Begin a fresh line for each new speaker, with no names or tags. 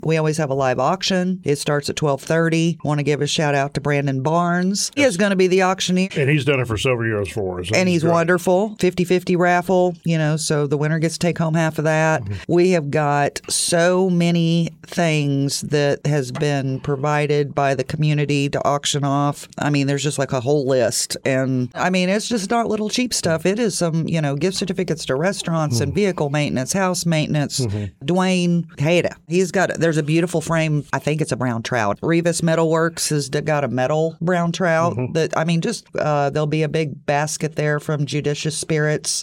We always have a live auction. It starts at 12:30. Want to give a shout out to Brandon Barnes. He is going to be the auctioneer.
And he's done it for several years for us.
And he's wonderful. 50-50 raffle, so the winner gets to take home half of that. Mm-hmm. We have got so many things that has been provided by the community to auction off. I mean, there's just like a whole list. And I mean, it's just not little cheap stuff. It is some, gift certificates to restaurants and vehicle maintenance, house maintenance. Dwayne Hayda, there's a beautiful frame. I think it's a brown trout. Revis Metalworks has got a metal brown trout that, there'll be a big basket there from Judicious Spirits.